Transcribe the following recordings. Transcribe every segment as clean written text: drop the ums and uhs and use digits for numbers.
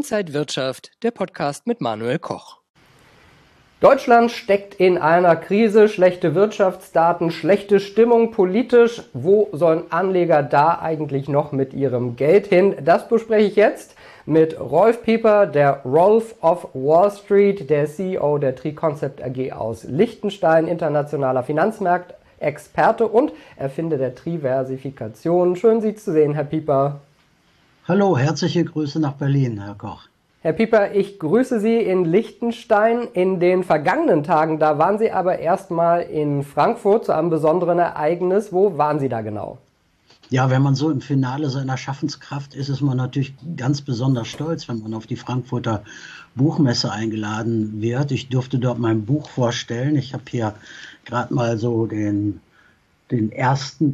Inside Wirtschaft, der Podcast mit Manuel Koch. Deutschland steckt in einer Krise, schlechte Wirtschaftsdaten, schlechte Stimmung politisch. Wo sollen Anleger da eigentlich noch mit ihrem Geld hin? Das bespreche ich jetzt mit Rolf Pieper, der Rolf of Wall Street, der CEO der Triconcept AG aus Liechtenstein, internationaler Finanzmarktexperte und Erfinder der Triversifikation. Schön, Sie zu sehen, Herr Pieper. Hallo, herzliche Grüße nach Berlin, Herr Koch. Herr Pieper, ich grüße Sie in Liechtenstein. In den vergangenen Tagen, da waren Sie aber erstmal in Frankfurt zu einem besonderen Ereignis. Wo waren Sie da genau? Ja, wenn man so im Finale seiner Schaffenskraft ist, ist man natürlich ganz besonders stolz, wenn man auf die Frankfurter Buchmesse eingeladen wird. Ich durfte dort mein Buch vorstellen. Ich habe hier gerade mal so den ersten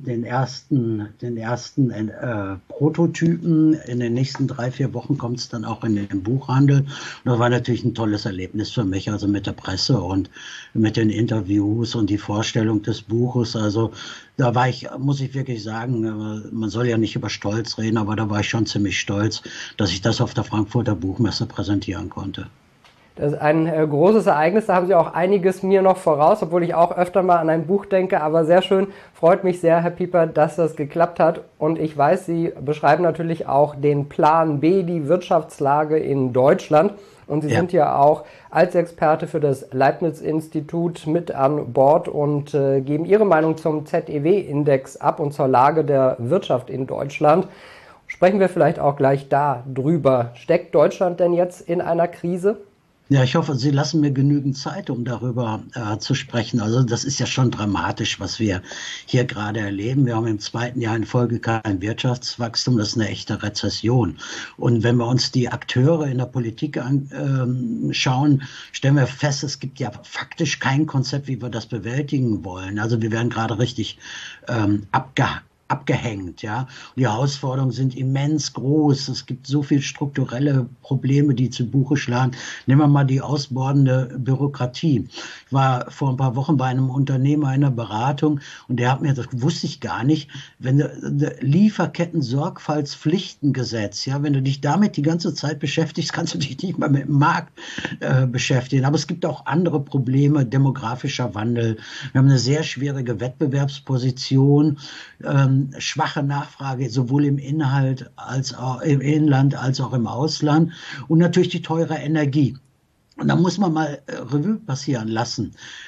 Prototypen. In den nächsten 3-4 Wochen kommt es dann auch in den Buchhandel. Und das war natürlich ein tolles Erlebnis für mich, also mit der Presse und mit den Interviews und die Vorstellung des Buches. Also da war ich, muss ich wirklich sagen, man soll ja nicht über Stolz reden, aber da war ich schon ziemlich stolz, dass ich das auf der Frankfurter Buchmesse präsentieren konnte. Das ist ein großes Ereignis, da haben Sie auch einiges mir noch voraus, obwohl ich auch öfter mal an ein Buch denke, aber sehr schön, freut mich sehr, Herr Pieper, dass das geklappt hat und ich weiß, Sie beschreiben natürlich auch den Plan B, die Wirtschaftslage in Deutschland und Sie sind ja auch als Experte für das Leibniz-Institut mit an Bord und geben Ihre Meinung zum ZEW-Index ab und zur Lage der Wirtschaft in Deutschland. Sprechen wir vielleicht auch gleich da drüber. Steckt Deutschland denn jetzt in einer Krise? Ja, ich hoffe, Sie lassen mir genügend Zeit, um darüber zu sprechen. Also das ist ja schon dramatisch, was wir hier gerade erleben. Wir haben im 2. Jahr in Folge kein Wirtschaftswachstum, das ist eine echte Rezession. Und wenn wir uns die Akteure in der Politik anschauen, stellen wir fest, es gibt ja faktisch kein Konzept, wie wir das bewältigen wollen. Also wir werden gerade richtig abgehängt, ja. Und die Herausforderungen sind immens groß. Es gibt so viele strukturelle Probleme, die zu Buche schlagen. Nehmen wir mal die ausbordende Bürokratie. Ich war vor ein paar Wochen bei einem Unternehmer in der Beratung und der hat mir, das wusste ich gar nicht, wenn du Lieferketten-Sorgfaltspflichtengesetz, ja, wenn du dich damit die ganze Zeit beschäftigst, kannst du dich nicht mal mit dem Markt beschäftigen. Aber es gibt auch andere Probleme, demografischer Wandel. Wir haben eine sehr schwierige Wettbewerbsposition, schwache Nachfrage sowohl im Inhalt als auch im Inland als auch im Ausland und natürlich die teure Energie. Und da muss man mal Revue passieren lassen.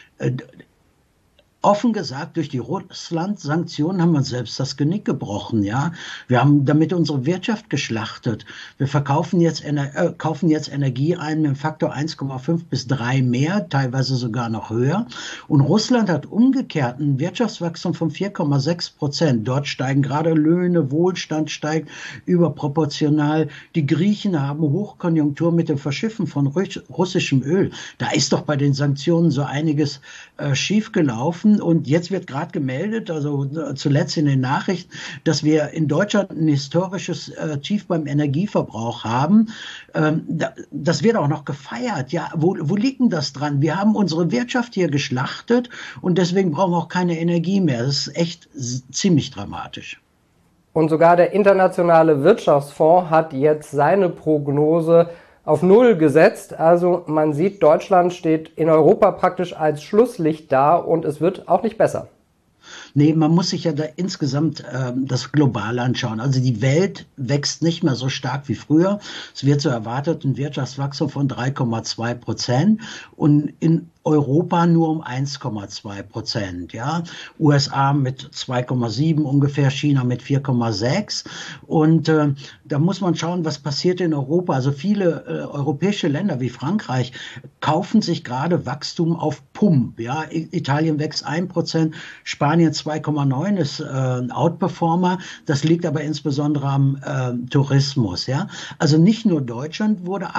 Offen gesagt, durch die Russland-Sanktionen haben wir uns selbst das Genick gebrochen, ja. Wir haben damit unsere Wirtschaft geschlachtet. Wir kaufen jetzt Energie ein mit einem Faktor 1,5 bis 3 mehr, teilweise sogar noch höher. Und Russland hat umgekehrt ein Wirtschaftswachstum von 4,6%. Dort steigen gerade Löhne, Wohlstand steigt überproportional. Die Griechen haben Hochkonjunktur mit dem Verschiffen von russischem Öl. Da ist doch bei den Sanktionen so einiges schiefgelaufen. Und jetzt wird gerade gemeldet, also zuletzt in den Nachrichten, dass wir in Deutschland ein historisches Tief beim Energieverbrauch haben. Das wird auch noch gefeiert. Ja, wo liegt denn das dran? Wir haben unsere Wirtschaft hier geschlachtet und deswegen brauchen wir auch keine Energie mehr. Das ist echt ziemlich dramatisch. Und sogar der Internationale Wirtschaftsfonds hat jetzt seine Prognose auf Null gesetzt. Also man sieht, Deutschland steht in Europa praktisch als Schlusslicht da und es wird auch nicht besser. Nee, man muss sich ja da insgesamt das global anschauen. Also die Welt wächst nicht mehr so stark wie früher. Es wird so erwartet ein Wirtschaftswachstum von 3,2% und in Europa nur um 1,2%, ja. USA mit 2,7 ungefähr, China mit 4,6. Und da muss man schauen, was passiert in Europa. Also viele europäische Länder wie Frankreich kaufen sich gerade Wachstum auf Pump, ja. Italien wächst 1%, Spanien 2,9 ist ein Outperformer. Das liegt aber insbesondere am Tourismus, ja. Also nicht nur Deutschland wurde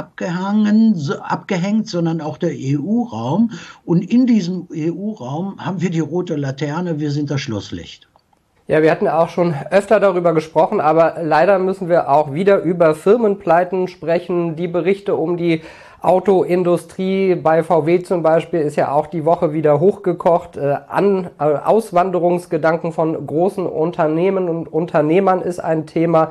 abgehängt, sondern auch der EU-Raum. Und in diesem EU-Raum haben wir die rote Laterne, wir sind das Schlusslicht. Ja, wir hatten auch schon öfter darüber gesprochen, aber leider müssen wir auch wieder über Firmenpleiten sprechen. Die Berichte um die Autoindustrie bei VW zum Beispiel ist ja auch die Woche wieder hochgekocht. Auswanderungsgedanken von großen Unternehmen und Unternehmern ist ein Thema.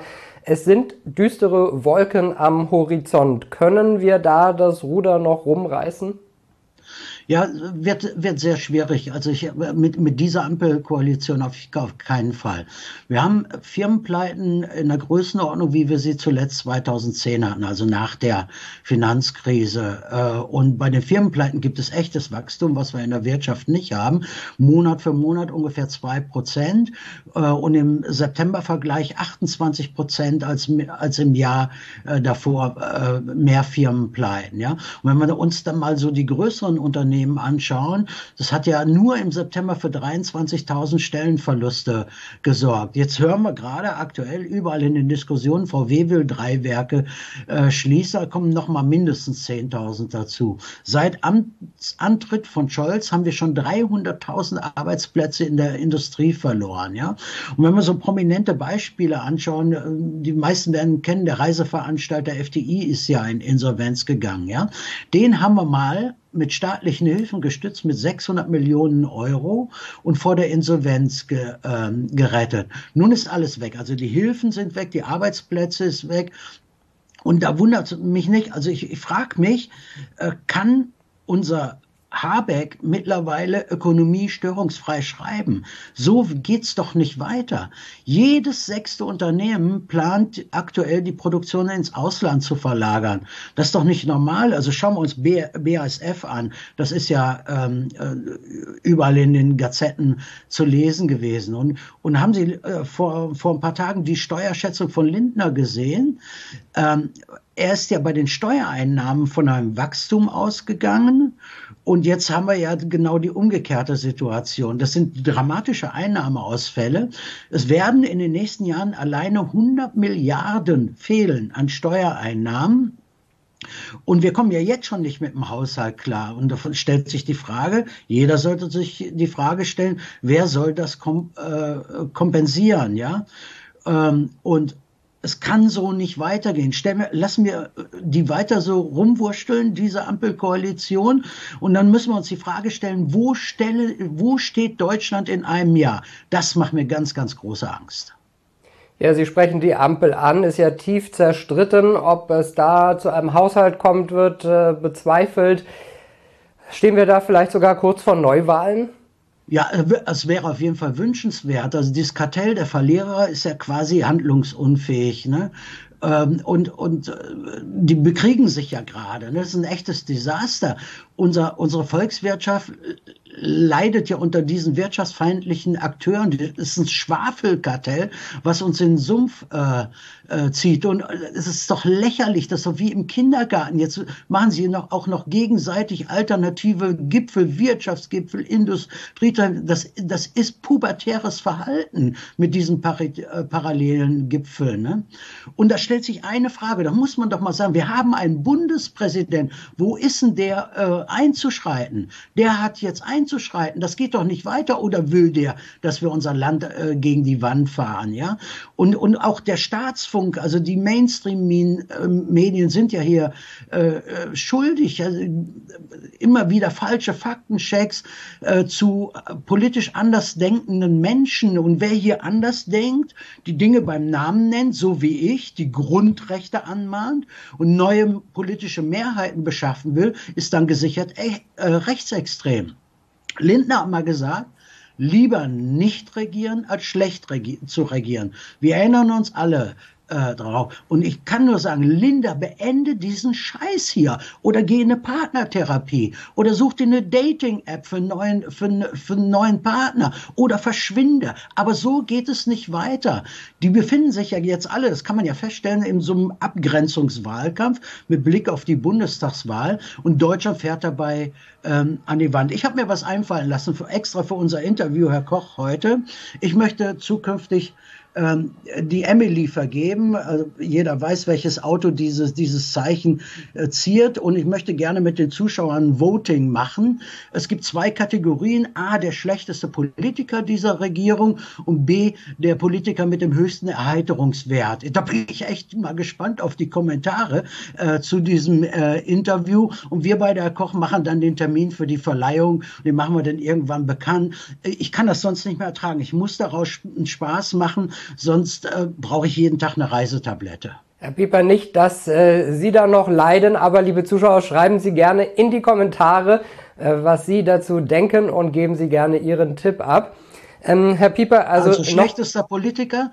Es sind düstere Wolken am Horizont. Können wir da das Ruder noch rumreißen? Ja, wird sehr schwierig. Also mit dieser Ampelkoalition auf keinen Fall. Wir haben Firmenpleiten in der Größenordnung, wie wir sie zuletzt 2010 hatten, also nach der Finanzkrise. Und bei den Firmenpleiten gibt es echtes Wachstum, was wir in der Wirtschaft nicht haben. Monat für Monat ungefähr 2%. Und im September-Vergleich 28% als im Jahr davor mehr Firmenpleiten. Ja? Und wenn wir uns dann mal so die größeren Unternehmen anschauen, das hat ja nur im September für 23.000 Stellenverluste gesorgt. Jetzt hören wir gerade aktuell überall in den Diskussionen, VW will 3 Werke schließen, da kommen noch mal mindestens 10.000 dazu. Seit Amtsantritt von Scholz haben wir schon 300.000 Arbeitsplätze in der Industrie verloren. Ja? Und wenn wir so prominente Beispiele anschauen, die meisten werden kennen, der Reiseveranstalter FDI ist ja in Insolvenz gegangen. Ja? Den haben wir mal mit staatlichen Hilfen gestützt mit 600 Millionen Euro und vor der Insolvenz gerettet. Nun ist alles weg. Also die Hilfen sind weg, die Arbeitsplätze ist weg. Und da wundert es mich nicht. Also ich frage mich, kann unser Habeck mittlerweile Ökonomie störungsfrei schreiben? So geht's doch nicht weiter. Jedes 6. Unternehmen plant aktuell die Produktion ins Ausland zu verlagern. Das ist doch nicht normal. Also schauen wir uns BASF an. Das ist ja überall in den Gazetten zu lesen gewesen. Und haben Sie vor ein paar Tagen die Steuerschätzung von Lindner gesehen? Er ist ja bei den Steuereinnahmen von einem Wachstum ausgegangen und jetzt haben wir ja genau die umgekehrte Situation. Das sind dramatische Einnahmeausfälle. Es werden in den nächsten Jahren alleine 100 Milliarden fehlen an Steuereinnahmen. Und wir kommen ja jetzt schon nicht mit dem Haushalt klar. Und davon stellt sich die Frage, jeder sollte sich die Frage stellen, wer soll das kompensieren, ja? Und es kann so nicht weitergehen. Lassen wir die weiter so rumwursteln, diese Ampelkoalition. Und dann müssen wir uns die Frage stellen, wo steht Deutschland in einem Jahr? Das macht mir ganz, ganz große Angst. Ja, Sie sprechen die Ampel an, ist ja tief zerstritten. Ob es da zu einem Haushalt kommt, wird bezweifelt. Stehen wir da vielleicht sogar kurz vor Neuwahlen? Ja, es wäre auf jeden Fall wünschenswert. Also dieses Kartell der Verlierer ist ja quasi handlungsunfähig, ne? Und die bekriegen sich ja gerade. Das ist ein echtes Desaster. Unsere Volkswirtschaft leidet ja unter diesen wirtschaftsfeindlichen Akteuren. Das ist ein Schwafelkartell, was uns in den Sumpf zieht. Und es ist doch lächerlich, das ist doch wie im Kindergarten. Jetzt machen sie auch noch gegenseitig alternative Gipfel, Wirtschaftsgipfel, Industrie. Das ist pubertäres Verhalten mit diesen parallelen Gipfeln. Ne? Und da stellt sich eine Frage, da muss man doch mal sagen, wir haben einen Bundespräsident. Wo ist denn der einzuschreiten? Der hat jetzt einzuschreiten. Das geht doch nicht weiter. Oder will der, dass wir unser Land gegen die Wand fahren? Ja? Und auch der Staatsfunk, also die Mainstream-Medien sind ja hier schuldig. Also immer wieder falsche Faktenchecks zu politisch anders denkenden Menschen. Und wer hier anders denkt, die Dinge beim Namen nennt, so wie ich, die Grundrechte anmahnt und neue politische Mehrheiten beschaffen will, ist dann gesichert rechtsextrem. Lindner hat mal gesagt, lieber nicht regieren, als schlecht zu regieren. Wir erinnern uns alle drauf. Und ich kann nur sagen, Linda, beende diesen Scheiß hier oder geh in eine Partnertherapie oder such dir eine Dating-App für einen neuen Partner oder verschwinde. Aber so geht es nicht weiter. Die befinden sich ja jetzt alle, das kann man ja feststellen, in so einem Abgrenzungswahlkampf mit Blick auf die Bundestagswahl und Deutschland fährt dabei an die Wand. Ich habe mir was einfallen lassen, extra für unser Interview, Herr Koch, heute. Ich möchte zukünftig die Emily vergeben. Also jeder weiß, welches Auto dieses Zeichen ziert. Und ich möchte gerne mit den Zuschauern Voting machen. Es gibt 2 Kategorien. A, der schlechteste Politiker dieser Regierung und B, der Politiker mit dem höchsten Erheiterungswert. Da bin ich echt mal gespannt auf die Kommentare zu diesem Interview. Und wir beide, Herr Koch, machen dann den Termin für die Verleihung. Den machen wir dann irgendwann bekannt. Ich kann das sonst nicht mehr ertragen. Ich muss daraus einen Spaß machen. sonst brauche ich jeden Tag eine Reisetablette. Herr Pieper, nicht, dass Sie da noch leiden, aber liebe Zuschauer, schreiben Sie gerne in die Kommentare, was Sie dazu denken und geben Sie gerne Ihren Tipp ab. Herr Pieper, also schlechtester Politiker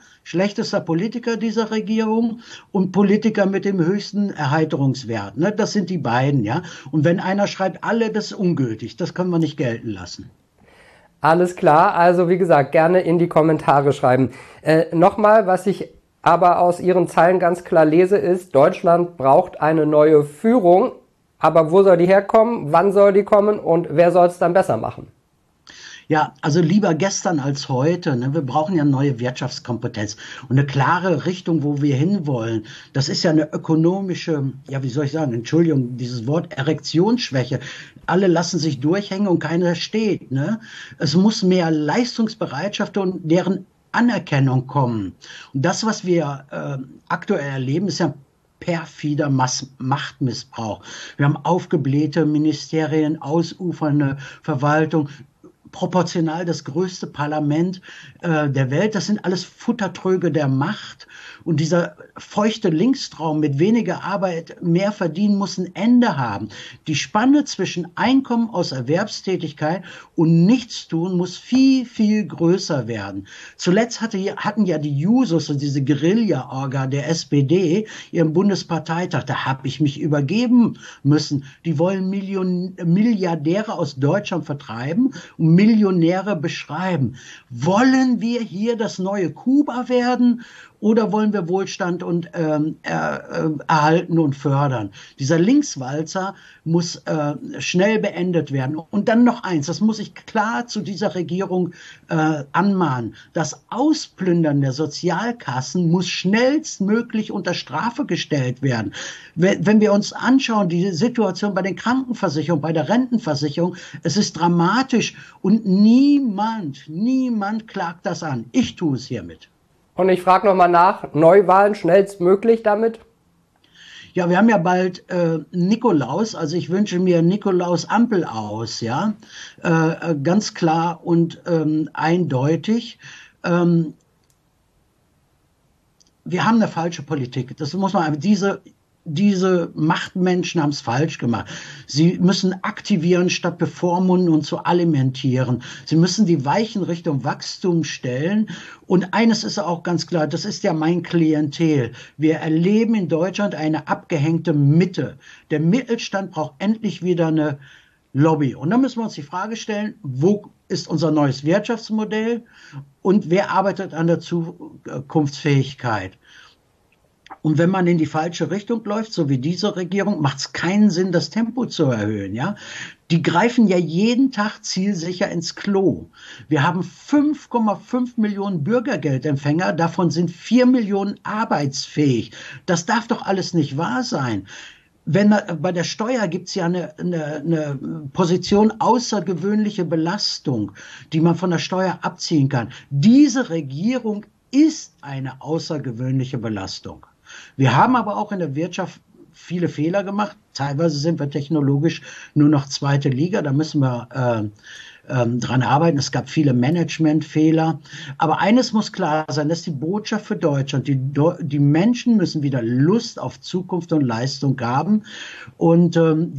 dieser Regierung und Politiker mit dem höchsten Erheiterungswert. Ne? Das sind die beiden, ja. Und wenn einer schreibt, alle, das ist ungültig. Das können wir nicht gelten lassen. Alles klar. Also wie gesagt, gerne in die Kommentare schreiben. Nochmal, was ich aber aus Ihren Zeilen ganz klar lese, ist, Deutschland braucht eine neue Führung. Aber wo soll die herkommen? Wann soll die kommen? Und wer soll es dann besser machen? Ja, also lieber gestern als heute. Ne? Wir brauchen ja neue Wirtschaftskompetenz und eine klare Richtung, wo wir hinwollen. Das ist ja eine ökonomische, ja, wie soll ich sagen, Entschuldigung, dieses Wort Erektionsschwäche. Alle lassen sich durchhängen und keiner steht. Ne? Es muss mehr Leistungsbereitschaft und deren Anerkennung kommen. Und das, was wir aktuell erleben, ist ja perfider Machtmissbrauch. Wir haben aufgeblähte Ministerien, ausufernde Verwaltung, proportional das größte Parlament der Welt. Das sind alles Futtertröge der Macht. Und dieser feuchte Linkstraum mit weniger Arbeit mehr verdienen muss ein Ende haben. Die Spanne zwischen Einkommen aus Erwerbstätigkeit und Nichtstun muss viel, viel größer werden. Zuletzt hatten ja die Jusos und diese Guerilla-Orga der SPD ihren Bundesparteitag. Da habe ich mich übergeben müssen. Die wollen Milliardäre aus Deutschland vertreiben und Millionäre beschreiben. Wollen wir hier das neue Kuba werden? Oder wollen wir Wohlstand und erhalten und fördern? Dieser Linkswalzer muss schnell beendet werden. Und dann noch eins, das muss ich klar zu dieser Regierung anmahnen. Das Ausplündern der Sozialkassen muss schnellstmöglich unter Strafe gestellt werden. Wenn wir uns anschauen, die Situation bei den Krankenversicherungen, bei der Rentenversicherung, es ist dramatisch und niemand klagt das an. Ich tue es hiermit. Und ich frage nochmal nach, Neuwahlen schnellstmöglich damit? Ja, wir haben ja bald Nikolaus, also ich wünsche mir Nikolaus Ampel aus, ja, ganz klar und eindeutig. Wir haben eine falsche Politik, das muss man, diese Machtmenschen haben es falsch gemacht. Sie müssen aktivieren statt bevormunden und zu alimentieren. Sie müssen die Weichen Richtung Wachstum stellen. Und eines ist auch ganz klar, das ist ja mein Klientel. Wir erleben in Deutschland eine abgehängte Mitte. Der Mittelstand braucht endlich wieder eine Lobby. Und dann müssen wir uns die Frage stellen, wo ist unser neues Wirtschaftsmodell und wer arbeitet an der Zukunftsfähigkeit? Und wenn man in die falsche Richtung läuft, so wie diese Regierung, macht es keinen Sinn, das Tempo zu erhöhen. Ja, die greifen ja jeden Tag zielsicher ins Klo. Wir haben 5,5 Millionen Bürgergeldempfänger, davon sind 4 Millionen arbeitsfähig. Das darf doch alles nicht wahr sein. Bei der Steuer gibt's ja eine Position außergewöhnliche Belastung, die man von der Steuer abziehen kann. Diese Regierung ist eine außergewöhnliche Belastung. Wir haben aber auch in der Wirtschaft viele Fehler gemacht. Teilweise sind wir technologisch nur noch zweite Liga. Da müssen wir dran arbeiten. Es gab viele Managementfehler. Aber eines muss klar sein, das ist die Botschaft für Deutschland. Die Menschen müssen wieder Lust auf Zukunft und Leistung haben. Und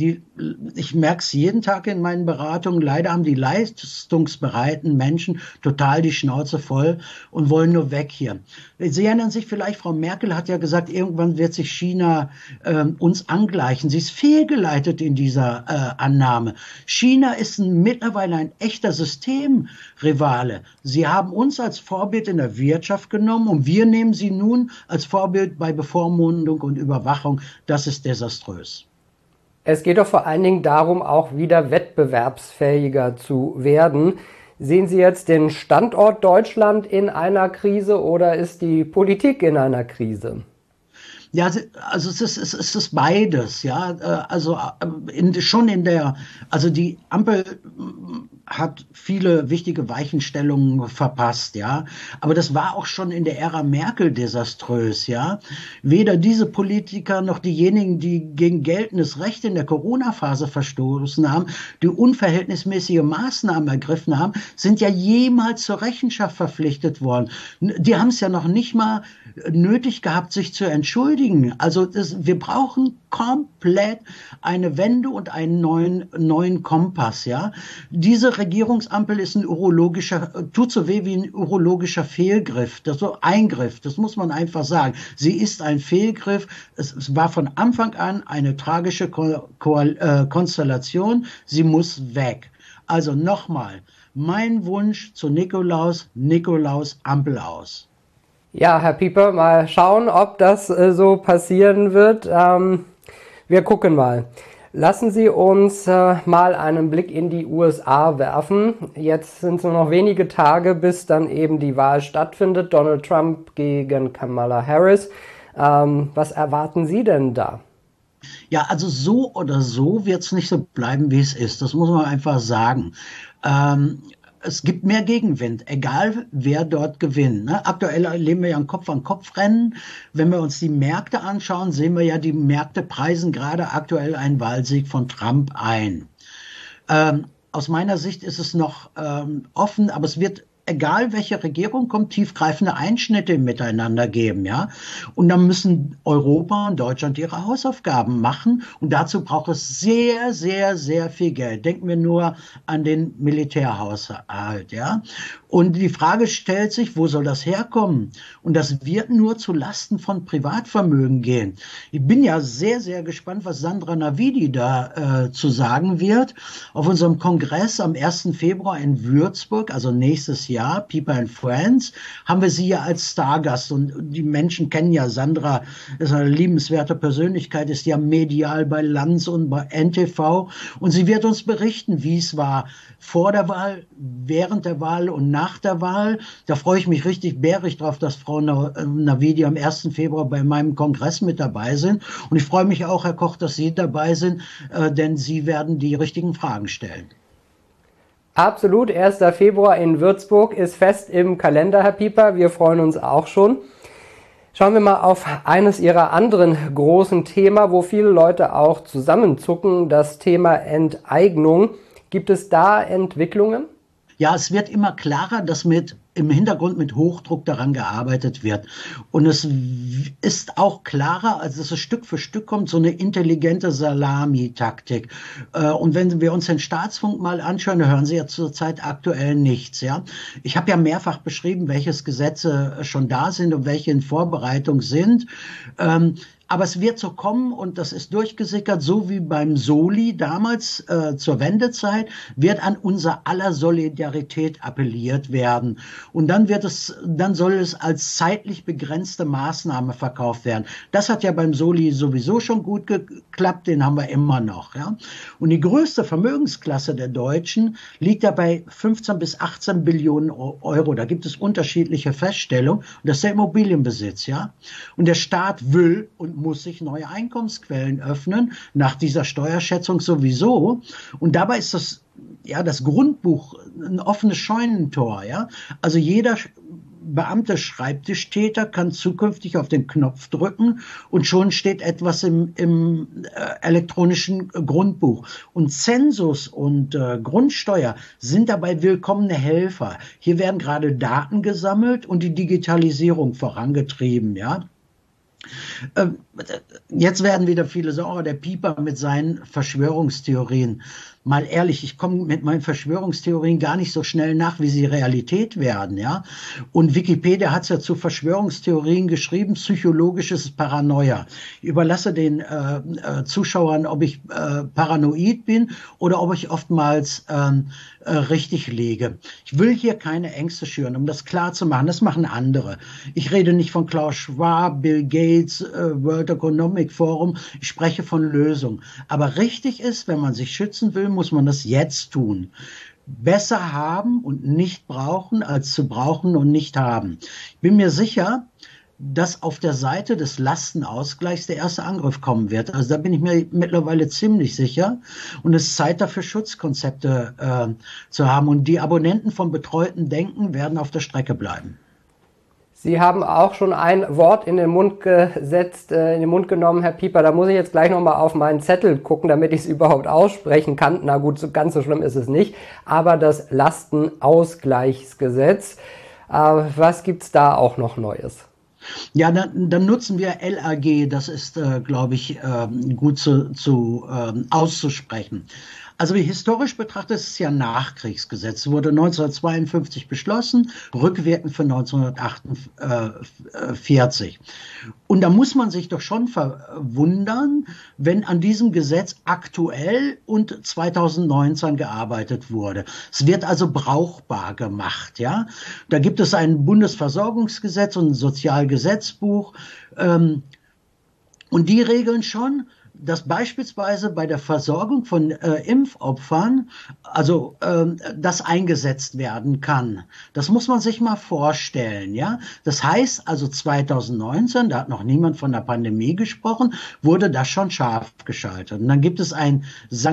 ich merke es jeden Tag in meinen Beratungen. Leider haben die leistungsbereiten Menschen total die Schnauze voll und wollen nur weg hier. Sie erinnern sich vielleicht, Frau Merkel hat ja gesagt, irgendwann wird sich China uns angleichen. Sie ist fehlgeleitet in dieser Annahme. China ist mittlerweile ein echter Systemrivale. Sie haben uns als Vorbild in der Wirtschaft genommen und wir nehmen sie nun als Vorbild bei Bevormundung und Überwachung. Das ist desaströs. Es geht doch vor allen Dingen darum, auch wieder wettbewerbsfähiger zu werden. Sehen Sie jetzt den Standort Deutschland in einer Krise oder ist die Politik in einer Krise? Ja, also es ist beides, ja, also die Ampel hat viele wichtige Weichenstellungen verpasst, ja. Aber das war auch schon in der Ära Merkel desaströs, ja. Weder diese Politiker noch diejenigen, die gegen geltendes Recht in der Corona-Phase verstoßen haben, die unverhältnismäßige Maßnahmen ergriffen haben, sind ja jemals zur Rechenschaft verpflichtet worden. Die haben es ja noch nicht mal nötig gehabt, sich zu entschuldigen. Also wir brauchen komplett eine Wende und einen neuen Kompass, ja. Diese Regierungsampel ist tut so weh wie ein urologischer Fehlgriff, Eingriff, das muss man einfach sagen. Sie ist ein Fehlgriff. Es war von Anfang an eine tragische Konstellation. Sie muss weg. Also nochmal, mein Wunsch zu Nikolaus, Ampel aus. Ja, Herr Pieper, mal schauen, ob das so passieren wird. Wir gucken mal. Lassen Sie uns mal einen Blick in die USA werfen. Jetzt sind es nur noch wenige Tage, bis dann eben die Wahl stattfindet. Donald Trump gegen Kamala Harris. Was erwarten Sie denn da? Ja, also so oder so wird es nicht so bleiben, wie es ist. Das muss man einfach sagen. Es gibt mehr Gegenwind, egal wer dort gewinnt. Ne? Aktuell erleben wir ja ein Kopf-an-Kopf-Rennen. Wenn wir uns die Märkte anschauen, sehen wir ja, die Märkte preisen gerade aktuell einen Wahlsieg von Trump ein. Aus meiner Sicht ist es noch offen, aber es wird, egal welche Regierung kommt, tiefgreifende Einschnitte im Miteinander geben, ja. Und dann müssen Europa und Deutschland ihre Hausaufgaben machen. Und dazu braucht es sehr, sehr, sehr viel Geld. Denken wir nur an den Militärhaushalt, ja. Und die Frage stellt sich, wo soll das herkommen? Und das wird nur zu Lasten von Privatvermögen gehen. Ich bin ja sehr, sehr gespannt, was Sandra Navidi da zu sagen wird. Auf unserem Kongress am 1. Februar in Würzburg, also nächstes Jahr, Pieper and Friends, haben wir sie ja als Stargast. Und die Menschen kennen ja Sandra, ist eine liebenswerte Persönlichkeit, ist ja medial bei Lanz und bei NTV. Und sie wird uns berichten, wie es war vor der Wahl, während der Wahl und nach der Wahl. Da freue ich mich richtig bärig drauf, dass Frau Navidi am 1. Februar bei meinem Kongress mit dabei sind. Und ich freue mich auch, Herr Koch, dass Sie dabei sind, denn Sie werden die richtigen Fragen stellen. Absolut, 1. Februar in Würzburg ist fest im Kalender, Herr Pieper. Wir freuen uns auch schon. Schauen wir mal auf eines Ihrer anderen großen Themen, wo viele Leute auch zusammenzucken, das Thema Enteignung. Gibt es da Entwicklungen? Ja, es wird immer klarer, dass im Hintergrund mit Hochdruck daran gearbeitet wird. Und es ist auch klarer, als es Stück für Stück kommt, so eine intelligente Salami-Taktik. Und wenn wir uns den Staatsfunk mal anschauen, dann hören Sie ja zurzeit aktuell nichts. Ja, ich habe ja mehrfach beschrieben, welche Gesetze schon da sind und welche in Vorbereitung sind. Aber es wird so kommen und das ist durchgesickert, so wie beim Soli damals zur Wendezeit, wird an unser aller Solidarität appelliert werden. Und dann soll es als zeitlich begrenzte Maßnahme verkauft werden. Das hat ja beim Soli sowieso schon gut geklappt, den haben wir immer noch. Ja? Und die größte Vermögensklasse der Deutschen liegt ja bei 15 bis 18 Billionen Euro. Da gibt es unterschiedliche Feststellungen. Und das ist der Immobilienbesitz, ja. Und der Staat will und muss sich neue Einkommensquellen öffnen, nach dieser Steuerschätzung sowieso. Und dabei ist das Grundbuch ein offenes Scheunentor, ja. Also jeder Beamte Schreibtischtäter kann zukünftig auf den Knopf drücken und schon steht etwas im elektronischen Grundbuch. Und Zensus und Grundsteuer sind dabei willkommene Helfer. Hier werden gerade Daten gesammelt und die Digitalisierung vorangetrieben, ja. Jetzt werden wieder viele sagen, der Pieper mit seinen Verschwörungstheorien. Mal ehrlich, ich komme mit meinen Verschwörungstheorien gar nicht so schnell nach, wie sie Realität werden, ja. Und Wikipedia hat es ja zu Verschwörungstheorien geschrieben, psychologisches Paranoia. Ich überlasse den Zuschauern, ob ich paranoid bin oder ob ich oftmals richtig liege. Ich will hier keine Ängste schüren, um das klar zu machen. Das machen andere. Ich rede nicht von Klaus Schwab, Bill Gates, World Economic Forum. Ich spreche von Lösungen. Aber richtig ist, wenn man sich schützen will, muss man das jetzt tun. Besser haben und nicht brauchen, als zu brauchen und nicht haben. Ich bin mir sicher, dass auf der Seite des Lastenausgleichs der erste Angriff kommen wird. Also da bin ich mir mittlerweile ziemlich sicher. Und es ist Zeit dafür, Schutzkonzepte zu haben. Und die Abonnenten von Betreuten Denken werden auf der Strecke bleiben. Sie haben auch schon ein Wort in den Mund genommen, Herr Pieper. Da muss ich jetzt gleich nochmal auf meinen Zettel gucken, damit ich es überhaupt aussprechen kann. Na gut, ganz so schlimm ist es nicht. Aber das Lastenausgleichsgesetz, was gibt's da auch noch Neues? Ja, dann nutzen wir LAG. Das ist, glaube ich, gut auszusprechen. Also historisch betrachtet ist es ja ein Nachkriegsgesetz. Es wurde 1952 beschlossen, rückwirkend für 1948. Und da muss man sich doch schon verwundern, wenn an diesem Gesetz aktuell und 2019 gearbeitet wurde. Es wird also brauchbar gemacht, ja. Da gibt es ein Bundesversorgungsgesetz und ein Sozialgesetzbuch, und die regeln schon, dass beispielsweise bei der Versorgung von Impfopfern, also das eingesetzt werden kann. Das muss man sich mal vorstellen, ja. Das heißt also 2019, da hat noch niemand von der Pandemie gesprochen, wurde das schon scharf geschaltet. Und dann gibt es ein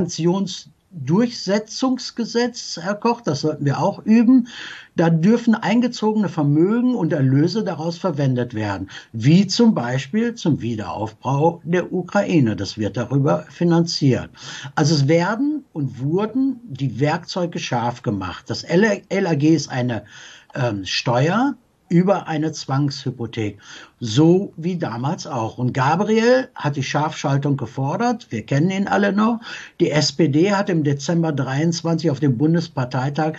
Sanktionsdurchsetzungsgesetz, Herr Koch, das sollten wir auch üben. Da dürfen eingezogene Vermögen und Erlöse daraus verwendet werden, wie zum Beispiel zum Wiederaufbau der Ukraine. Das wird darüber finanziert. Also es werden und wurden die Werkzeuge scharf gemacht. Das LAG ist eine Steuer über eine Zwangshypothek, so wie damals auch. Und Gabriel hat die Scharfschaltung gefordert, wir kennen ihn alle noch. Die SPD hat im Dezember 23 auf dem Bundesparteitag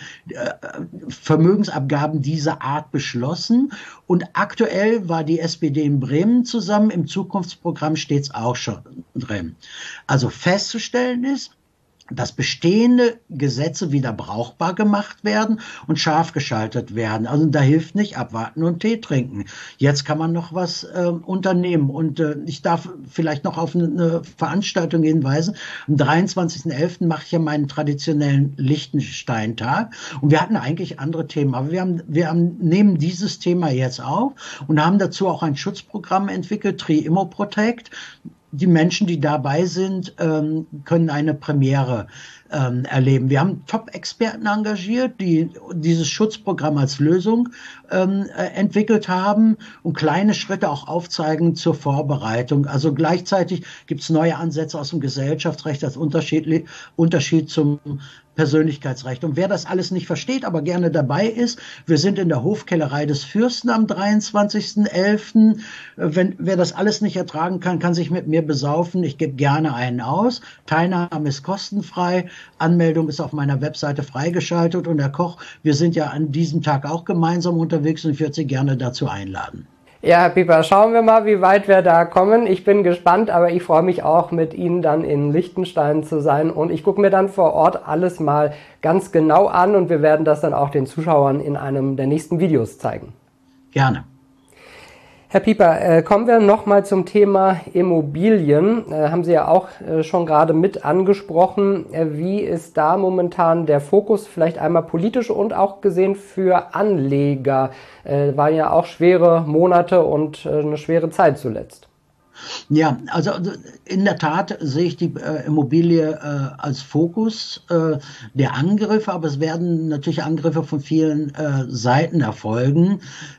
Vermögensabgaben dieser Art beschlossen. Und aktuell war die SPD in Bremen zusammen, im Zukunftsprogramm steht es auch schon drin. Also festzustellen ist, dass bestehende Gesetze wieder brauchbar gemacht werden und scharf geschaltet werden. Also da hilft nicht abwarten und Tee trinken. Jetzt kann man noch was unternehmen. Und ich darf vielleicht noch auf eine Veranstaltung hinweisen. Am 23.11. mache ich ja meinen traditionellen Liechtenstein-Tag. Und wir hatten eigentlich andere Themen. Aber wir nehmen dieses Thema jetzt auf und haben dazu auch ein Schutzprogramm entwickelt, Tri-Immo Protect. Die Menschen, die dabei sind, können eine Premiere erleben. Wir haben Top-Experten engagiert, die dieses Schutzprogramm als Lösung entwickelt haben und kleine Schritte auch aufzeigen zur Vorbereitung. Also gleichzeitig gibt es neue Ansätze aus dem Gesellschaftsrecht als Unterschied zum Persönlichkeitsrecht. Und wer das alles nicht versteht, aber gerne dabei ist, wir sind in der Hofkellerei des Fürsten am 23.11. Wer das alles nicht ertragen kann, kann sich mit mir besaufen. Ich gebe gerne einen aus. Teilnahme ist kostenfrei. Anmeldung ist auf meiner Webseite freigeschaltet. Und Herr Koch, wir sind ja an diesem Tag auch gemeinsam unterwegs und ich würde Sie gerne dazu einladen. Ja, Herr Pieper, schauen wir mal, wie weit wir da kommen. Ich bin gespannt, aber ich freue mich auch, mit Ihnen dann in Liechtenstein zu sein. Und ich gucke mir dann vor Ort alles mal ganz genau an und wir werden das dann auch den Zuschauern in einem der nächsten Videos zeigen. Gerne. Herr Pieper, kommen wir nochmal zum Thema Immobilien. Haben Sie ja auch schon gerade mit angesprochen. Wie ist da momentan der Fokus, vielleicht einmal politisch und auch gesehen für Anleger? Waren ja auch schwere Monate und eine schwere Zeit zuletzt. Ja, also in der Tat sehe ich die Immobilie als Fokus der Angriffe, aber es werden natürlich Angriffe von vielen Seiten erfolgen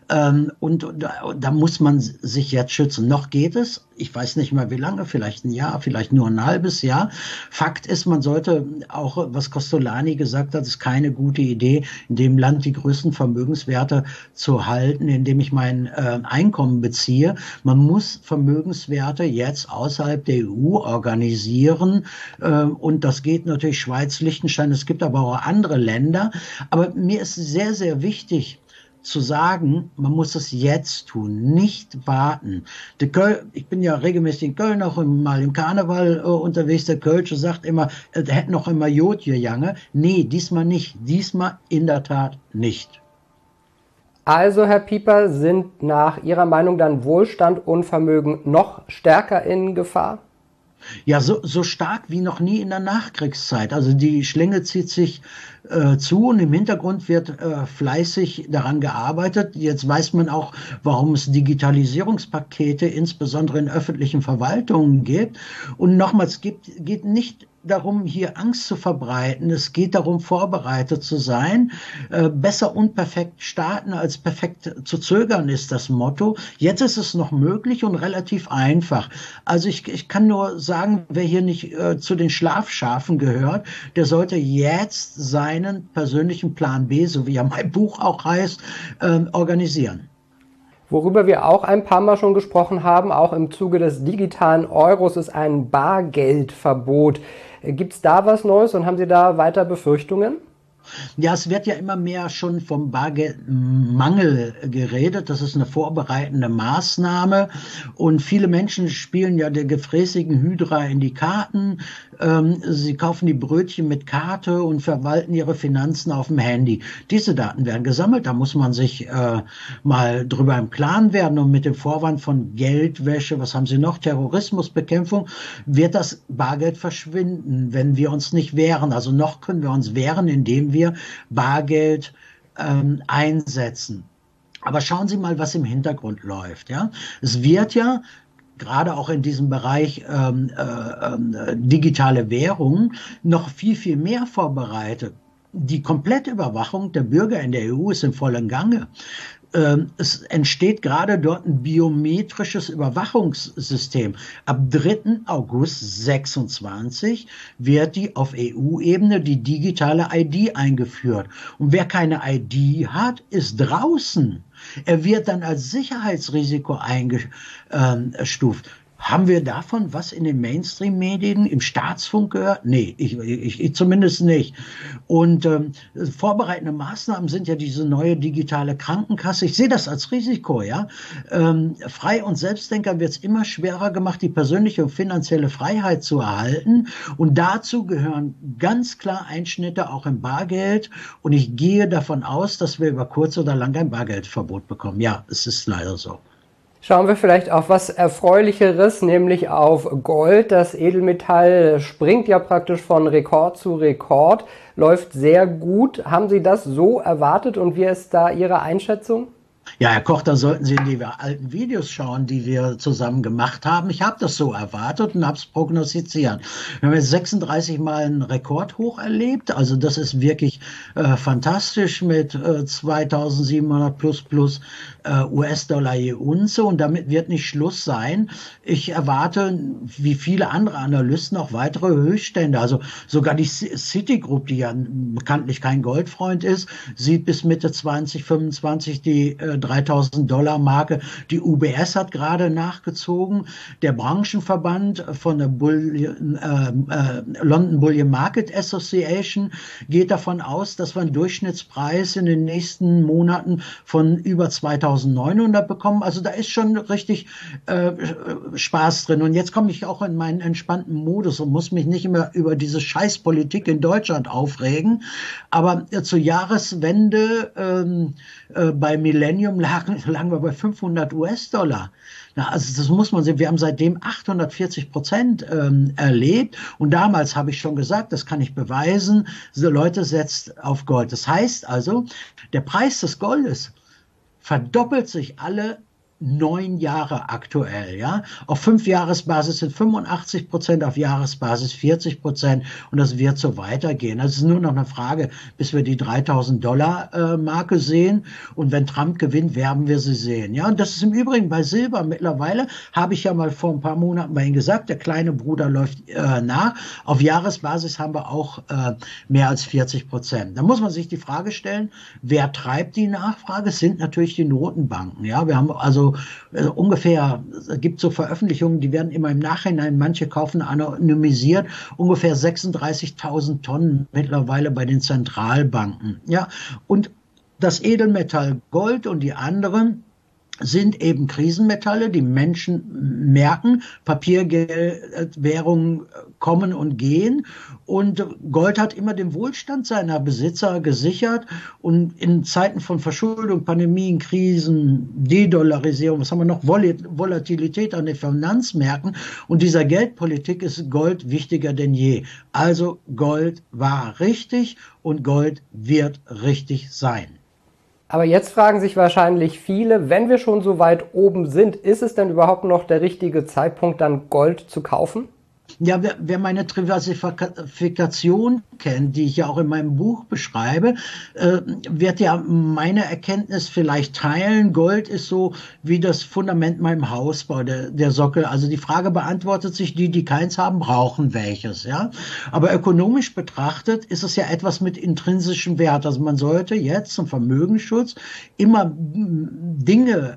und da muss man sich jetzt schützen. Noch geht es, ich weiß nicht mal wie lange, vielleicht ein Jahr, vielleicht nur ein halbes Jahr. Fakt ist, man sollte auch, was Costolani gesagt hat, ist keine gute Idee, in dem Land die größten Vermögenswerte zu halten, indem ich mein Einkommen beziehe. Man muss Vermögenswerte jetzt außerhalb der EU organisieren und das geht natürlich Schweiz, Liechtenstein, es gibt aber auch andere Länder. Aber mir ist sehr, sehr wichtig zu sagen, man muss es jetzt tun, nicht warten. Ich bin ja regelmäßig in Köln auch mal im Karneval unterwegs. Der Kölsche sagt immer, er hätte noch immer Jod gejange. Nee, diesmal nicht. Diesmal in der Tat nicht. Also, Herr Pieper, sind nach Ihrer Meinung dann Wohlstand und Vermögen noch stärker in Gefahr? Ja, so stark wie noch nie in der Nachkriegszeit. Also die Schlinge zieht sich zu und im Hintergrund wird fleißig daran gearbeitet. Jetzt weiß man auch, warum es Digitalisierungspakete insbesondere in öffentlichen Verwaltungen gibt. Und nochmals, geht nicht darum, hier Angst zu verbreiten. Es geht darum, vorbereitet zu sein. Besser unperfekt starten als perfekt zu zögern ist das Motto. Jetzt ist es noch möglich und relativ einfach. Also ich kann nur sagen, wer hier nicht zu den Schlafschafen gehört, der sollte jetzt seinen persönlichen Plan B, so wie ja mein Buch auch heißt, organisieren. Worüber wir auch ein paar Mal schon gesprochen haben, auch im Zuge des digitalen Euros, ist ein Bargeldverbot. Gibt es da was Neues und haben Sie da weiter Befürchtungen? Ja, es wird ja immer mehr schon vom Bargeldmangel geredet. Das ist eine vorbereitende Maßnahme. Und viele Menschen spielen ja der gefräßigen Hydra in die Karten. Sie kaufen die Brötchen mit Karte und verwalten ihre Finanzen auf dem Handy. Diese Daten werden gesammelt. Da muss man sich mal drüber im Klaren werden. Und mit dem Vorwand von Geldwäsche, was haben Sie noch? Terrorismusbekämpfung, wird das Bargeld verschwinden, wenn wir uns nicht wehren. Also noch können wir uns wehren, indem wir Bargeld einsetzen. Aber schauen Sie mal, was im Hintergrund läuft. Ja? Es wird ja gerade auch in diesem Bereich digitale Währung noch viel mehr vorbereitet. Die komplette Überwachung der Bürger in der EU ist im vollen Gange. Es entsteht gerade dort ein biometrisches Überwachungssystem. Ab 3. August 26 wird auf EU-Ebene die digitale ID eingeführt. Und wer keine ID hat, ist draußen. Er wird dann als Sicherheitsrisiko eingestuft. Haben wir davon was in den Mainstream-Medien, im Staatsfunk gehört? Nee, ich zumindest nicht. Und vorbereitende Maßnahmen sind ja diese neue digitale Krankenkasse. Ich sehe das als Risiko, ja. Frei- und Selbstdenker wird es immer schwerer gemacht, die persönliche und finanzielle Freiheit zu erhalten. Und dazu gehören ganz klar Einschnitte auch im Bargeld. Und ich gehe davon aus, dass wir über kurz oder lang ein Bargeldverbot bekommen. Ja, es ist leider so. Schauen wir vielleicht auf was Erfreulicheres, nämlich auf Gold. Das Edelmetall springt ja praktisch von Rekord zu Rekord, läuft sehr gut. Haben Sie das so erwartet und wie ist da Ihre Einschätzung? Ja, Herr Koch, da sollten Sie in die alten Videos schauen, die wir zusammen gemacht haben. Ich habe das so erwartet und habe es prognostiziert. Wir haben jetzt 36 Mal einen Rekordhoch erlebt. Also das ist wirklich fantastisch mit 2700 plus US-Dollar je Unze. Und damit wird nicht Schluss sein. Ich erwarte, wie viele andere Analysten, auch weitere Höchststände. Also sogar die Citigroup, die ja bekanntlich kein Goldfreund ist, sieht bis Mitte 2025 die $3.000 Marke. Die UBS hat gerade nachgezogen. Der Branchenverband von der London Bullion Market Association geht davon aus, dass wir einen Durchschnittspreis in den nächsten Monaten von über 2.900 bekommen. Also da ist schon richtig Spaß drin. Und jetzt komme ich auch in meinen entspannten Modus und muss mich nicht immer über diese Scheißpolitik in Deutschland aufregen. Aber zur Jahreswende bei Millennium lagen wir bei 500 US-Dollar. Na, also das muss man sehen. Wir haben seitdem 840% erlebt. Und damals habe ich schon gesagt, das kann ich beweisen, so Leute setzt auf Gold. Das heißt also, der Preis des Goldes verdoppelt sich alle 9 Jahre aktuell, ja. Auf 5-Jahresbasis sind 85%, auf Jahresbasis 40% und das wird so weitergehen. Also es ist nur noch eine Frage, bis wir die $3.000 Marke sehen und wenn Trump gewinnt, werden wir sie sehen, ja. Und das ist im Übrigen bei Silber mittlerweile, habe ich ja mal vor ein paar Monaten bei Ihnen gesagt, der kleine Bruder läuft nach. Auf Jahresbasis haben wir auch mehr als 40%. Da muss man sich die Frage stellen, wer treibt die Nachfrage? Es sind natürlich die Notenbanken, ja. Wir haben also ungefähr, es gibt so Veröffentlichungen, die werden immer im Nachhinein, manche kaufen anonymisiert, ungefähr 36.000 Tonnen mittlerweile bei den Zentralbanken. Ja, und das Edelmetall Gold und die anderen sind eben Krisenmetalle, die Menschen merken, Papiergeldwährungen kommen und gehen und Gold hat immer den Wohlstand seiner Besitzer gesichert und in Zeiten von Verschuldung, Pandemien, Krisen, De-Dollarisierung, was haben wir noch, Volatilität an den Finanzmärkten und dieser Geldpolitik ist Gold wichtiger denn je. Also Gold war richtig und Gold wird richtig sein. Aber jetzt fragen sich wahrscheinlich viele, wenn wir schon so weit oben sind, ist es denn überhaupt noch der richtige Zeitpunkt, dann Gold zu kaufen? Ja, wer meine Diversifikation kennt, die ich ja auch in meinem Buch beschreibe, wird ja meine Erkenntnis vielleicht teilen. Gold ist so wie das Fundament meinem Hausbau, der Sockel. Also die Frage beantwortet sich, die keins haben, brauchen welches. Ja, aber ökonomisch betrachtet ist es ja etwas mit intrinsischem Wert. Also man sollte jetzt zum Vermögensschutz immer Dinge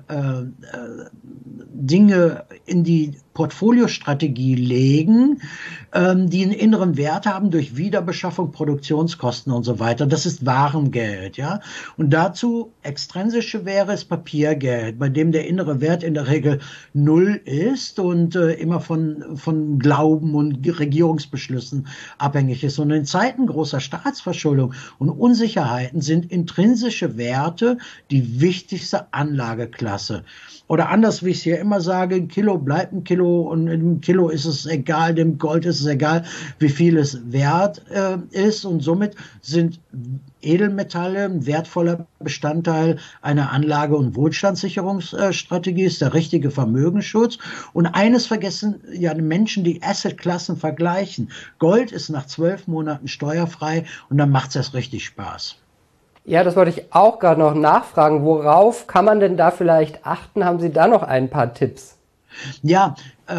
in die Portfoliostrategie legen, die einen inneren Wert haben durch Wiederbeschaffung, Produktionskosten und so weiter. Das ist Warengeld, ja. Und dazu extrinsische wäre es Papiergeld, bei dem der innere Wert in der Regel 0 ist und immer von Glauben und Regierungsbeschlüssen abhängig ist. Und in Zeiten großer Staatsverschuldung und Unsicherheiten sind intrinsische Werte die wichtigste Anlageklasse. Oder anders, wie ich es hier immer sage, ein Kilo bleibt ein Kilo und im Kilo ist es egal, dem Gold ist es egal, wie viel es wert ist und somit sind Edelmetalle ein wertvoller Bestandteil einer Anlage- und Wohlstandssicherungsstrategie, ist der richtige Vermögensschutz. Und eines vergessen ja die Menschen, die Assetklassen vergleichen. Gold ist nach 12 Monaten steuerfrei und dann macht es erst richtig Spaß. Ja, das wollte ich auch gerade noch nachfragen. Worauf kann man denn da vielleicht achten? Haben Sie da noch ein paar Tipps? Ja,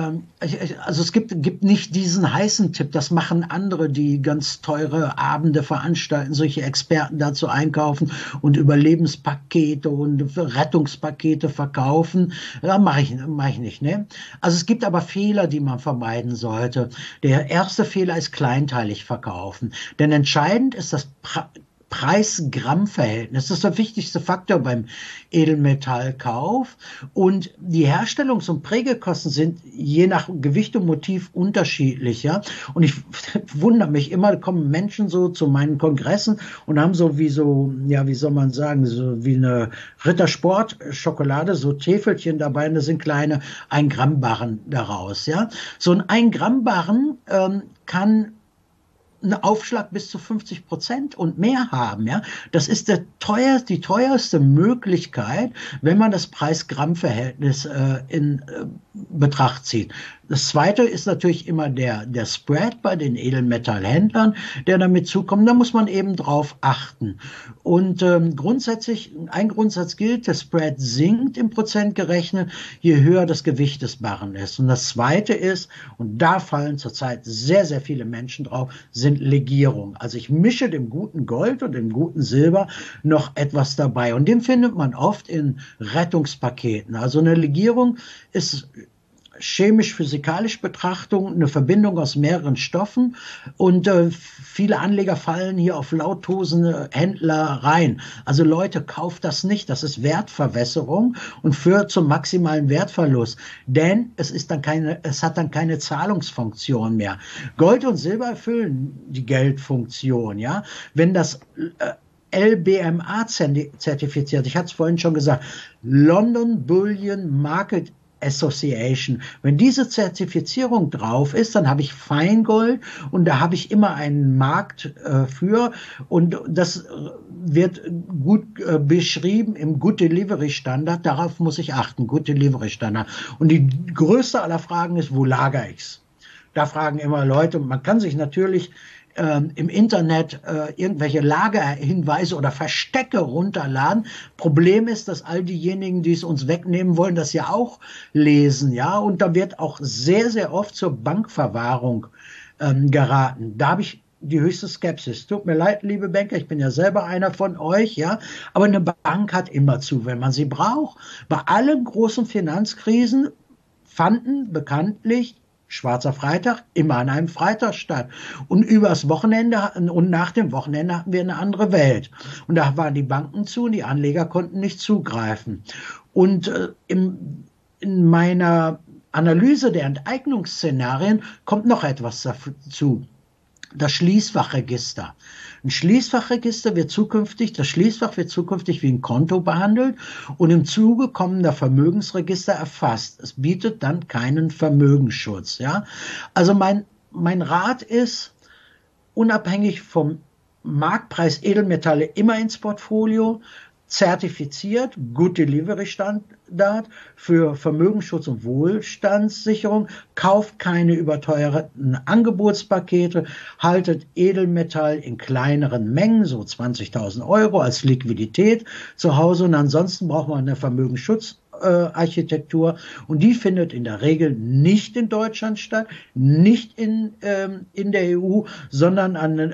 also es gibt nicht diesen heißen Tipp, das machen andere, die ganz teure Abende veranstalten, solche Experten dazu einkaufen und Überlebenspakete und Rettungspakete verkaufen. Ja, mache ich nicht, ne? Also es gibt aber Fehler, die man vermeiden sollte. Der erste Fehler ist kleinteilig verkaufen, denn entscheidend ist das Preis-Gramm-Verhältnis. Das ist der wichtigste Faktor beim Edelmetallkauf. Und die Herstellungs- und Prägekosten sind je nach Gewicht und Motiv unterschiedlich. Ja? Und ich wundere mich immer, kommen Menschen so zu meinen Kongressen und haben wie soll man sagen, so wie eine Rittersport-Schokolade, so Täfelchen dabei und da sind kleine 1-Gramm-Barren daraus. Ja? So ein 1-Gramm-Barren kann einen Aufschlag bis zu 50% und mehr haben, ja. Das ist die teuerste Möglichkeit, wenn man das Preis-Gramm-Verhältnis in Betracht zieht. Das zweite ist natürlich immer der Spread bei den Edelmetallhändlern, der damit zukommt. Da muss man eben drauf achten. Und grundsätzlich, ein Grundsatz gilt, der Spread sinkt im Prozent gerechnet, je höher das Gewicht des Barren ist. Und das zweite ist, und da fallen zurzeit sehr, sehr viele Menschen drauf, sind Legierungen. Also ich mische dem guten Gold und dem guten Silber noch etwas dabei. Und den findet man oft in Rettungspaketen. Also eine Legierung ist chemisch-physikalisch Betrachtung eine Verbindung aus mehreren Stoffen und viele Anleger fallen hier auf lauthosende Händler rein. Also Leute, kauft das nicht, das ist Wertverwässerung und führt zum maximalen Wertverlust, denn es hat dann keine Zahlungsfunktion mehr. Gold und Silber erfüllen die Geldfunktion, ja. Wenn das LBMA zertifiziert, ich hatte es vorhin schon gesagt, London Bullion Market Association. Wenn diese Zertifizierung drauf ist, dann habe ich Feingold und da habe ich immer einen Markt für und das wird gut beschrieben im Good Delivery Standard. Darauf muss ich achten, Good Delivery Standard. Und die größte aller Fragen ist, wo lagere ich's? Da fragen immer Leute und man kann sich natürlich im Internet irgendwelche Lagerhinweise oder Verstecke runterladen. Problem ist, dass all diejenigen, die es uns wegnehmen wollen, das ja auch lesen, ja. Und da wird auch sehr, sehr oft zur Bankverwahrung geraten. Da habe ich die höchste Skepsis. Tut mir leid, liebe Banker, ich bin ja selber einer von euch, ja. Aber eine Bank hat immer zu, wenn man sie braucht. Bei allen großen Finanzkrisen fanden bekanntlich Schwarzer Freitag immer an einem Freitag statt. Und übers Wochenende und nach dem Wochenende hatten wir eine andere Welt. Und da waren die Banken zu und die Anleger konnten nicht zugreifen. Und in meiner Analyse der Enteignungsszenarien kommt noch etwas dazu. Das Schließfachregister. Das Schließfach wird zukünftig wie ein Konto behandelt und im Zuge kommender Vermögensregister erfasst. Es bietet dann keinen Vermögensschutz, ja. Also mein Rat ist, unabhängig vom Marktpreis Edelmetalle immer ins Portfolio, zertifiziert, Good Delivery Standard für Vermögensschutz und Wohlstandssicherung, kauft keine überteuerten Angebotspakete, haltet Edelmetall in kleineren Mengen, so 20.000 Euro als Liquidität zu Hause und ansonsten braucht man eine Vermögensschutzarchitektur und die findet in der Regel nicht in Deutschland statt, nicht in der EU, sondern an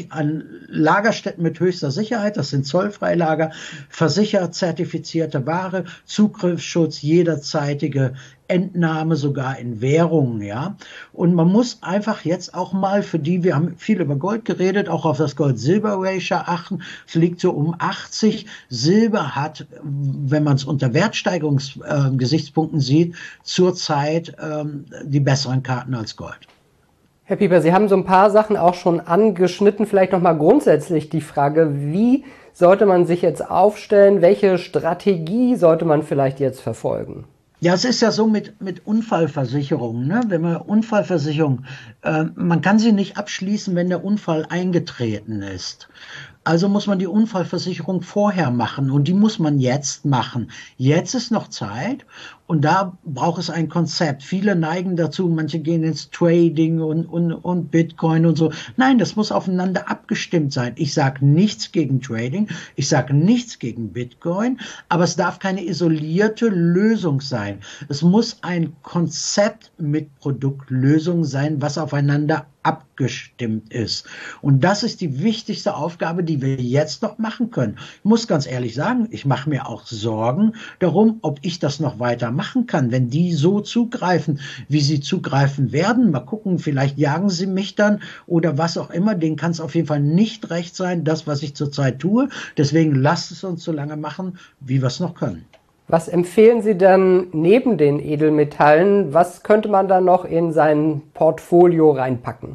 Lagerstätten mit höchster Sicherheit, das sind Zollfreilager, versichert, zertifizierte Ware, Zugriffsschutz, jederzeitige Entnahme sogar in Währungen, ja. Und man muss einfach jetzt auch mal wir haben viel über Gold geredet, auch auf das Gold-Silber-Ratio achten. Es liegt so um 80. Silber hat, wenn man es unter Wertsteigerungsgesichtspunkten sieht, zurzeit die besseren Karten als Gold. Herr Pieper, Sie haben so ein paar Sachen auch schon angeschnitten. Vielleicht nochmal grundsätzlich die Frage, wie sollte man sich jetzt aufstellen? Welche Strategie sollte man vielleicht jetzt verfolgen? Ja, es ist ja so mit Unfallversicherungen, ne? Wenn man Unfallversicherung, man kann sie nicht abschließen, wenn der Unfall eingetreten ist. Also muss man die Unfallversicherung vorher machen und die muss man jetzt machen. Jetzt ist noch Zeit und da braucht es ein Konzept. Viele neigen dazu, manche gehen ins Trading und Bitcoin und so. Nein, das muss aufeinander abgestimmt sein. Ich sage nichts gegen Trading, ich sage nichts gegen Bitcoin, aber es darf keine isolierte Lösung sein. Es muss ein Konzept mit Produktlösung sein, was aufeinander abgestimmt ist. Und das ist die wichtigste Aufgabe, die wir jetzt noch machen können. Ich muss ganz ehrlich sagen, ich mache mir auch Sorgen darum, ob ich das noch weiter machen kann, wenn die so zugreifen, wie sie zugreifen werden. Mal gucken, vielleicht jagen sie mich dann oder was auch immer. Denen kann es auf jeden Fall nicht recht sein, das, was ich zurzeit tue. Deswegen lasst es uns so lange machen, wie wir es noch können. Was empfehlen Sie denn neben den Edelmetallen? Was könnte man da noch in sein Portfolio reinpacken?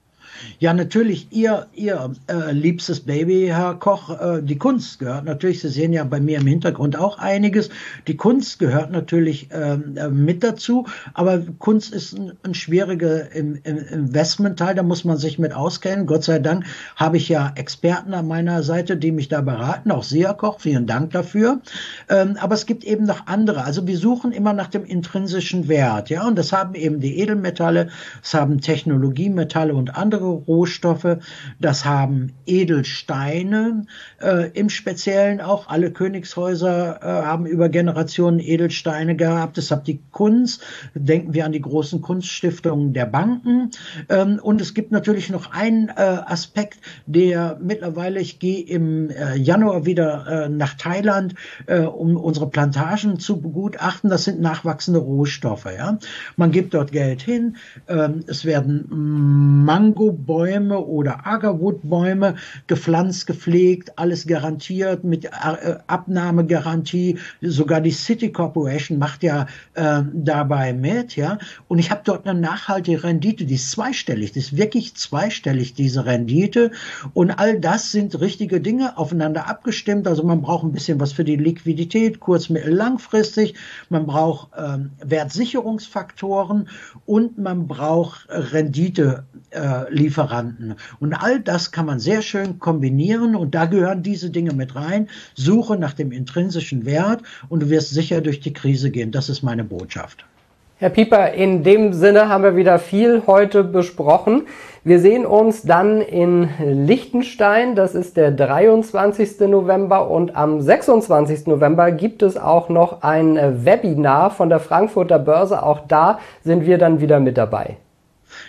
Ja, natürlich, Ihr liebstes Baby, Herr Koch, die Kunst gehört natürlich, Sie sehen ja bei mir im Hintergrund auch einiges, die Kunst gehört natürlich mit dazu, aber Kunst ist ein schwieriger Investmentteil, da muss man sich mit auskennen. Gott sei Dank habe ich ja Experten an meiner Seite, die mich da beraten, auch Sie, Herr Koch, vielen Dank dafür. Aber es gibt eben noch andere, also wir suchen immer nach dem intrinsischen Wert, ja, und das haben eben die Edelmetalle, das haben Technologiemetalle und andere Rohstoffe, das haben Edelsteine, im Speziellen auch. Alle Königshäuser haben über Generationen Edelsteine gehabt. Das hat die Kunst, denken wir an die großen Kunststiftungen der Banken. Und es gibt natürlich noch einen Aspekt, der mittlerweile, ich gehe im Januar wieder nach Thailand, um unsere Plantagen zu begutachten. Das sind nachwachsende Rohstoffe. Ja? Man gibt dort Geld hin, es werden Mangobäume oder Agarwoodbäume gepflanzt, gepflegt, alles garantiert mit Abnahmegarantie. Sogar die City Corporation macht ja dabei mit, ja. Und ich habe dort eine nachhaltige Rendite, die ist zweistellig, die ist wirklich zweistellig, diese Rendite. Und all das sind richtige Dinge, aufeinander abgestimmt. Also man braucht ein bisschen was für die Liquidität, kurz-, mittel-, langfristig. Man braucht Wertsicherungsfaktoren und man braucht Renditelieferanten. Und all das kann man sehr schön kombinieren und da gehören diese Dinge mit rein. Suche nach dem intrinsischen Wert und du wirst sicher durch die Krise gehen. Das ist meine Botschaft. Herr Pieper, in dem Sinne haben wir wieder viel heute besprochen. Wir sehen uns dann in Liechtenstein, das ist der 23. November und am 26. November gibt es auch noch ein Webinar von der Frankfurter Börse. Auch da sind wir dann wieder mit dabei.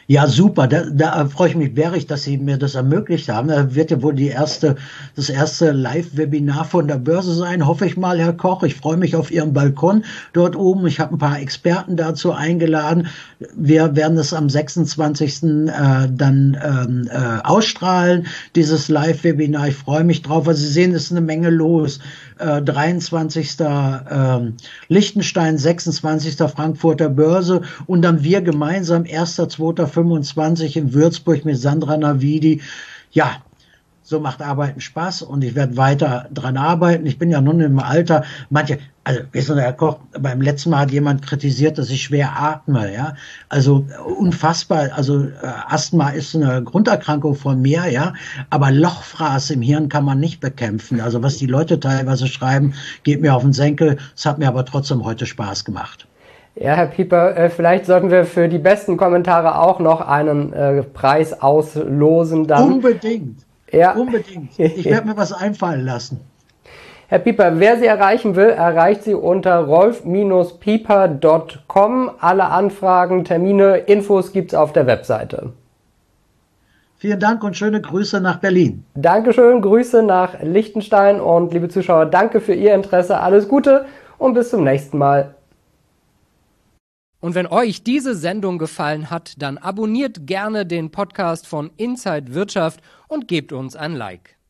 Ja, super. Da freue ich mich bärig, dass Sie mir das ermöglicht haben. Da wird ja wohl das erste Live-Webinar von der Börse sein, hoffe ich mal, Herr Koch. Ich freue mich auf Ihren Balkon dort oben. Ich habe ein paar Experten dazu eingeladen. Wir werden es am 26. Dann ausstrahlen, dieses Live-Webinar. Ich freue mich drauf. Also Sie sehen, es ist eine Menge los. 23. Liechtenstein, 26. Frankfurter Börse und dann wir gemeinsam 1.2.25 in Würzburg mit Sandra Navidi. Ja, so macht Arbeiten Spaß und ich werde weiter dran arbeiten. Ich bin ja nun im Alter, wissen Sie, Herr Koch, beim letzten Mal hat jemand kritisiert, dass ich schwer atme, ja. Also unfassbar, Asthma ist eine Grunderkrankung von mir, ja, aber Lochfraß im Hirn kann man nicht bekämpfen. Also was die Leute teilweise schreiben, geht mir auf den Senkel. Es hat mir aber trotzdem heute Spaß gemacht. Ja, Herr Pieper, vielleicht sollten wir für die besten Kommentare auch noch einen Preis auslosen. Dann. Unbedingt. Ja. Unbedingt. Ich werde mir was einfallen lassen. Herr Pieper, wer Sie erreichen will, erreicht Sie unter rolf-pieper.com. Alle Anfragen, Termine, Infos gibt's auf der Webseite. Vielen Dank und schöne Grüße nach Berlin. Dankeschön, Grüße nach Liechtenstein und liebe Zuschauer, danke für Ihr Interesse. Alles Gute und bis zum nächsten Mal. Und wenn euch diese Sendung gefallen hat, dann abonniert gerne den Podcast von Inside Wirtschaft und gebt uns ein Like.